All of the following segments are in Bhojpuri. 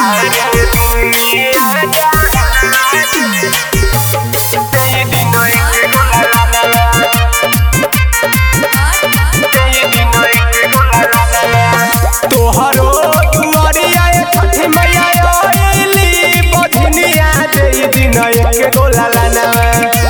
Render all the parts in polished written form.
तोहरो दुआरिया छठी मैया आइली बधनिया दे दिन एक गोला लानवा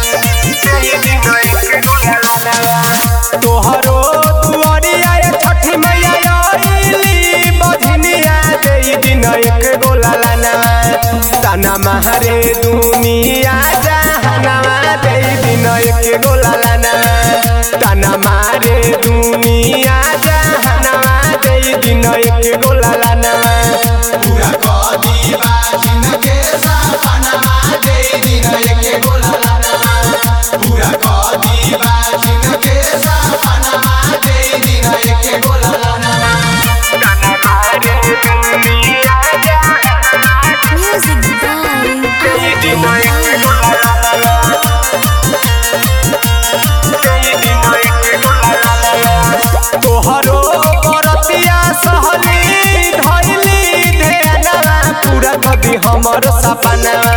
तोहरो दुआरिया छठी मैया आइली बधनिया दे दिन एक गोला लानवा तना मारे दुनिया जहानवा दे दिन एक गोला लानवा तना मारे दुनिया जहानवा दे दिन एक गोला लानवा पूरा कदी बाजिन के सपनवा दे दिन एक गोला लानवा पूरा कदी बाजिन के सपनवा दे दिन एक गोला लानवा तना मारे दुनिया Music by दिन एक गोला लानवा तोहरो बरतिया सहली धइली ध्यानवा पूरा कदी हमर सपनवा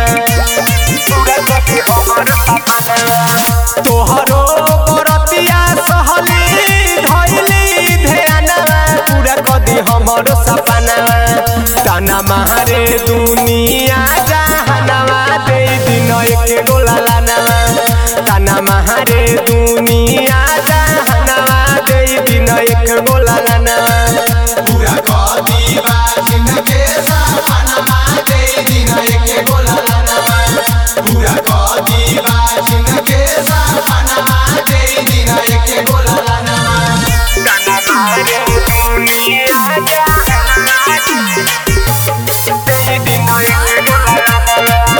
तोहरो बरतिया सहली धइली ध्यानवा पूरा कदी हमर सपनवा तना मारे दुनिया जहानवा दे दिन एक गोला लानवा तना मारे दुनिया जहानवा दे दिन एक गोला लानवा पूरा कदी बाजिन के सपनवा दे दिन एक गोला लानवा पूरा कदी बाजिन के सपनवा दे दिन एक गोला लानवा तना मारे दुनिया जहानवा दे दिन एक गोला लानवा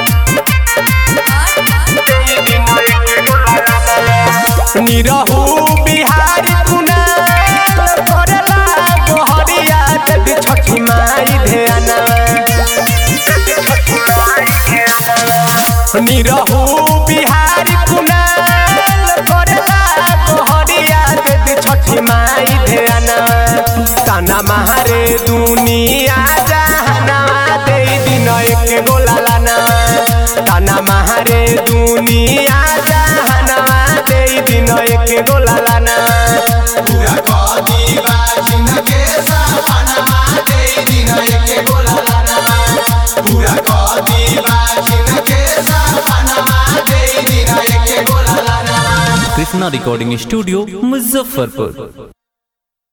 निरहु बिहारी कुनाल करला गोहरिया देवी छठी माई ध्यानवा निरहु बिहारी कुनाल करला गोहरिया देवी छठी माई ध्यानवा तना मारे दुनिया जहानवा दे दिन एक गोला लानवा तना मारे दुनिया जहानवा दे दिन एक गोला लानवा पूरा कदी बाजिन के सपनवा दे दिन एक गोला लानवा पूरा कदी बाजिन के सपनवा दे दिन एक गोला लानवा कृष्णा रिकॉर्डिंग स्टूडियो मुजफ्फरपुर।